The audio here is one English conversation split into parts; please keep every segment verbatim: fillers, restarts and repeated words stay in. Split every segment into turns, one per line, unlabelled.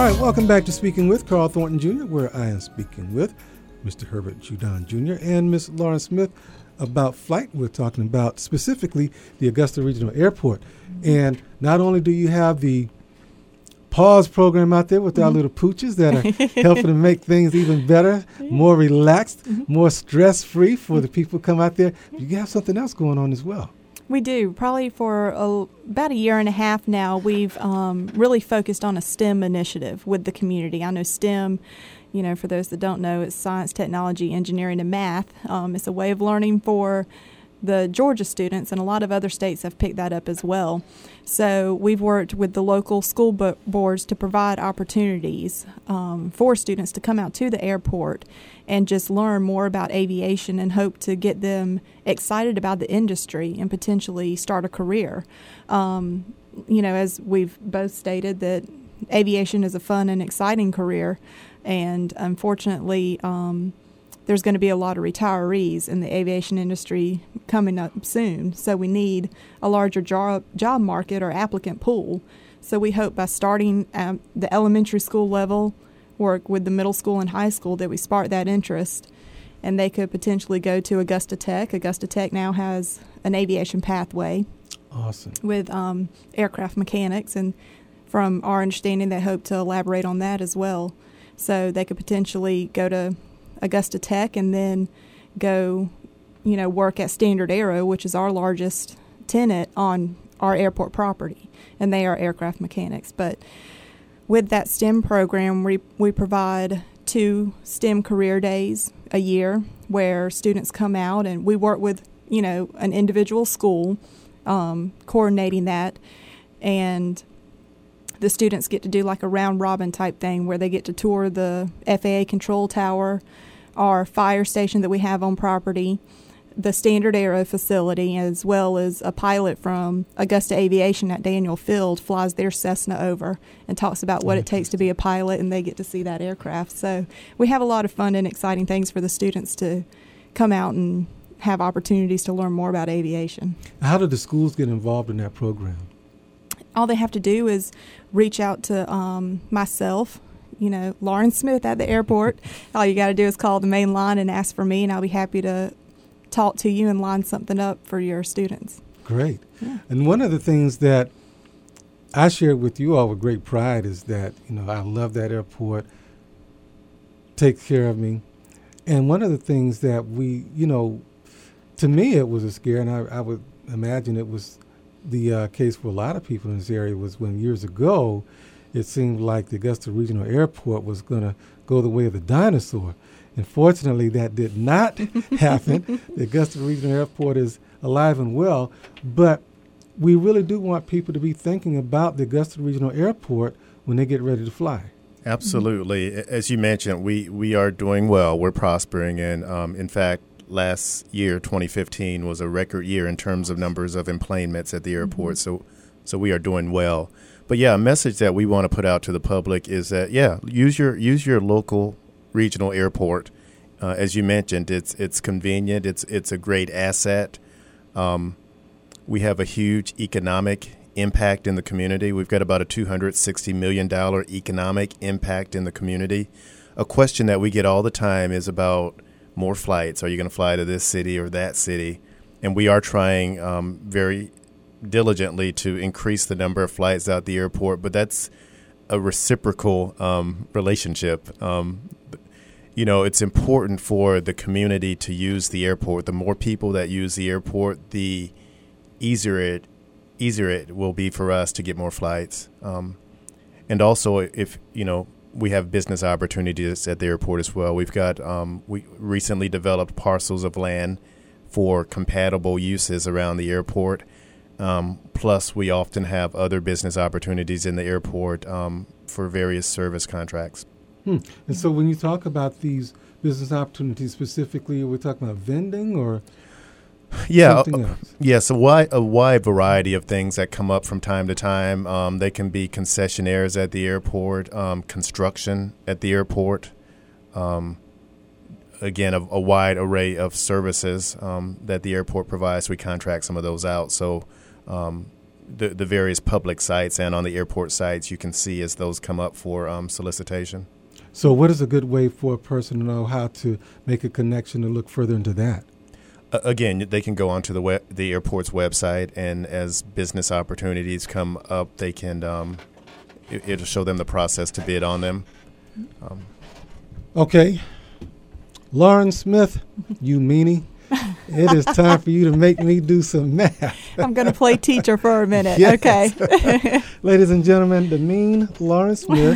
All right, welcome back to Speaking with Carl Thornton Junior, where I am speaking with Mister Herbert Judon Junior and Miss Lauren Smith about flight. We're talking about specifically the Augusta Regional Airport. And not only do you have the pause program out there with our mm-hmm. little pooches that are helping to make things even better, more relaxed, mm-hmm. more stress-free for the people who come out there, you have something else going on as well.
We do. Probably for a, about a year and a half now, we've um, really focused on a STEM initiative with the community. I know STEM, you know, for those that don't know, it's science, technology, engineering, and math. Um, it's a way of learning for the Georgia students, and a lot of other states have picked that up as well. So we've worked with the local school bo- boards to provide opportunities um, for students to come out to the airport and just learn more about aviation and hope to get them excited about the industry and potentially start a career. Um, you know, as we've both stated, that aviation is a fun and exciting career, and unfortunately, um, there's going to be a lot of retirees in the aviation industry coming up soon. So we need a larger job, job market or applicant pool. So we hope by starting at the elementary school level, work with the middle school and high school, that we spark that interest, and they could potentially go to Augusta Tech. Augusta Tech now has an aviation pathway.
Awesome.
With um, aircraft mechanics, and from our understanding, they hope to elaborate on that as well. So they could potentially go to Augusta Tech and then go, you know, work at Standard Aero, which is our largest tenant on our airport property, and they are aircraft mechanics. But with that STEM program, we, we provide two STEM career days a year where students come out, and we work with, you know, an individual school um, coordinating that, and the students get to do like a round-robin type thing where they get to tour the F A A control tower, our fire station that we have on property, the Standard Aero facility, as well as a pilot from Augusta Aviation at Daniel Field flies their Cessna over and talks about what it takes to be a pilot, and they get to see that aircraft. So we have a lot of fun and exciting things for the students to come out and have opportunities to learn more about aviation.
How do the schools get involved in that program?
All they have to do is reach out to um, myself, you know, Lauren Smith at the airport. All you got to do is call the main line and ask for me, and I'll be happy to talk to you and line something up for your students.
Great.
Yeah.
And one of the things that I shared with you all with great pride is that, you know, I love that airport, takes care of me. And one of the things that we, you know, to me it was a scare, and I, I would imagine it was the uh, case for a lot of people in this area, was when years ago it seemed like the Augusta Regional Airport was going to go the way of the dinosaur. Unfortunately, that did not happen. The Augusta Regional Airport is alive and well, but we really do want people to be thinking about the Augusta Regional Airport when they get ready to fly.
Absolutely. Mm-hmm. As you mentioned, we, we are doing well. We're prospering. And um, in fact, last year, twenty fifteen, was a record year in terms of numbers of enplanements at the airport. Mm-hmm. So so we are doing well. But, yeah, a message that we want to put out to the public is that, yeah, use your use your local regional airport. Uh, as you mentioned, it's it's convenient. It's it's a great asset. Um, we have a huge economic impact in the community. We've got about a two hundred sixty million dollars economic impact in the community. A question that we get all the time is about more flights. Are you going to fly to this city or that city? And we are trying um, very diligently to increase the number of flights out the airport, but that's a reciprocal um, relationship. Um, you know, it's important for the community to use the airport. The more people that use the airport, the easier it easier it will be for us to get more flights. Um, and also, if, you know, we have business opportunities at the airport as well. We've got, um, we recently developed parcels of land for compatible uses around the airport. Um, plus, we often have other business opportunities in the airport um, for various service contracts.
Hmm. And so when you talk about these business opportunities specifically, we're talking about vending or
yeah,
something else?
Yes, a wide, a wide variety of things that come up from time to time. Um, they can be concessionaires at the airport, um, construction at the airport, um, again, a, a wide array of services um, that the airport provides. We contract some of those out. So, um, the, the various public sites and on the airport sites, you can see as those come up for um, solicitation.
So what is a good way for a person to know how to make a connection to look further into that?
Uh, again, they can go onto the web, the airport's website, and as business opportunities come up, they can um, it, it'll show them the process to bid on them. Um,
okay. Lauren Smith, you meanie. It is time for you to make me do some math.
I'm going to play teacher for a minute.
Yes.
Okay.
Ladies and gentlemen, the mean Lauren Smith.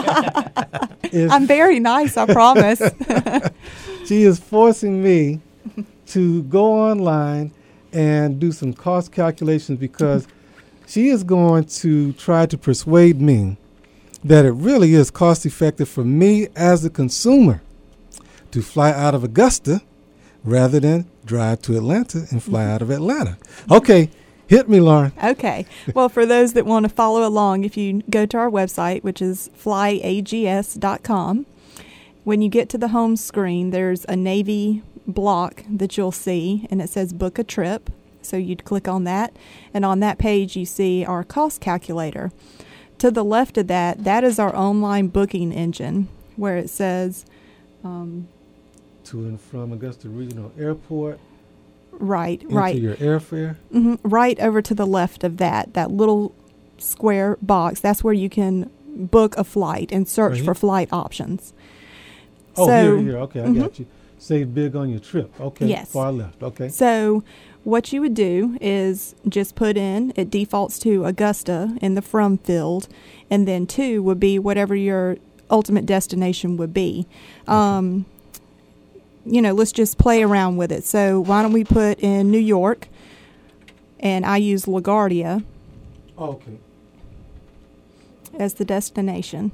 is,
I'm very nice, I promise.
She is forcing me to go online and do some cost calculations because she is going to try to persuade me that it really is cost effective for me as a consumer to fly out of Augusta rather than drive to Atlanta and fly out of Atlanta. Okay, hit me, Lauren.
Okay. Well, for those that want to follow along, if you go to our website, which is fly a g s dot com, when you get to the home screen, there's a navy block that you'll see, and it says book a trip. So you'd click on that, and on that page you see our cost calculator. To the left of that, that is our online booking engine, where it says um,
to and from Augusta Regional Airport.
Right,
into
right.
your airfare.
Mm-hmm, right over to the left of that, that little square box. That's where you can book a flight and search
Right
for
here?
flight options.
Oh,
so,
here, here. Okay, I
mhm.
got you. Save big on your trip. Okay,
Yes.
far left. Okay.
So what you would do is just put in, it defaults to Augusta in the from field, and then two would be whatever your ultimate destination would be.
Okay.
Um, you know, let's just play around with it. So why don't we put in New York, and I use LaGuardia
Oh, okay.
as the destination.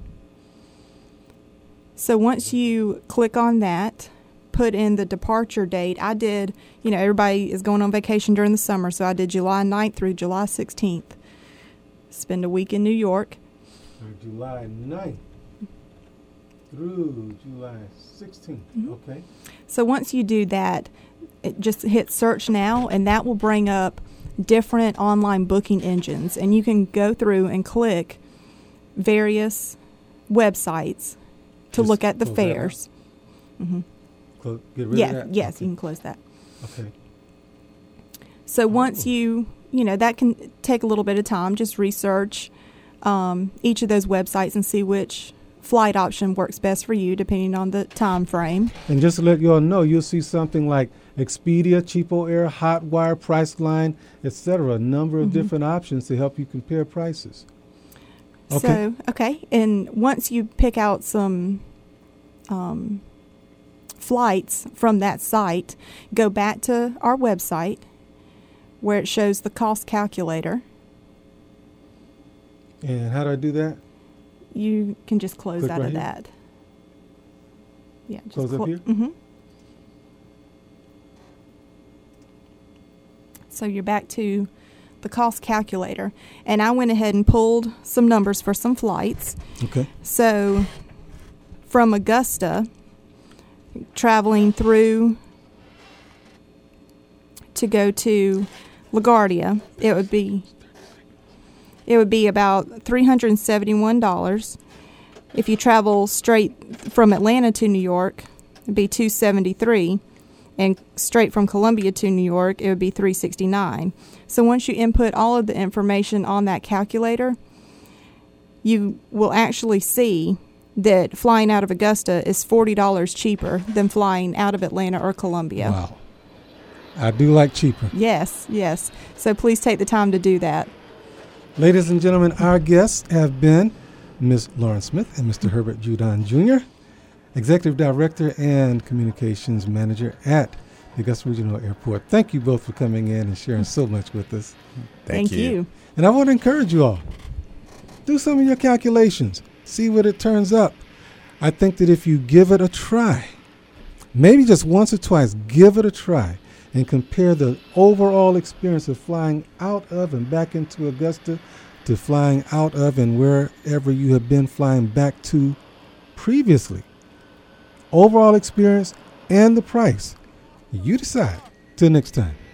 So once you click on that, put in the departure date. I did, you know, everybody is going on vacation during the summer, so I did July ninth through July sixteenth. Spend a week in New York.
Or July ninth through July sixteenth.
Mhm.
Okay.
So once you do that, it just hit search now, and that will bring up different online booking engines, and you can go through and click various websites to
Just
look at the
close that out?
fares. Mm-hmm.
Clo- get rid
Yeah,
of that?
yes,
Okay.
you can close that.
Okay.
So once
Oh.
you, you know, that can take a little bit of time. Just research um, each of those websites and see which flight option works best for you, depending on the time frame.
And just to let you all know, you'll see something like Expedia, Cheapo Air, Hotwire, Priceline, et cetera. A number of
Mhm.
different options to help you compare prices. Okay.
So, okay. And once you pick out some um, flights from that site, go back to our website where it shows the cost calculator.
And how do I do that?
You can just close
Click
out
right
of
here?
that. Yeah, just
Close up here?
Mm-hmm. So you're back to the cost calculator, and I went ahead and pulled some numbers for some flights.
Okay.
So from Augusta, traveling through to go to LaGuardia, it would be it would be about three hundred and seventy-one dollars. If you travel straight from Atlanta to New York, it'd be two seventy-three, and straight from Columbia to New York, it would be three sixty-nine. So once you input all of the information on that calculator, you will actually see that flying out of Augusta is forty dollars cheaper than flying out of Atlanta or Columbia.
Wow. I do like cheaper.
Yes, yes. So please take the time to do that.
Ladies and gentlemen, our guests have been Miz Lauren Smith and Mister Herbert Judon Junior, Executive Director and Communications Manager at the Augusta Regional Airport. Thank you both for coming in and sharing so much with us.
Thank, you.
And I want to encourage you all, do some of your calculations. See what it turns up. I think that if you give it a try, maybe just once or twice, give it a try and compare the overall experience of flying out of and back into Augusta to flying out of and wherever you have been flying back to previously. Overall experience and the price. You decide. Till next time.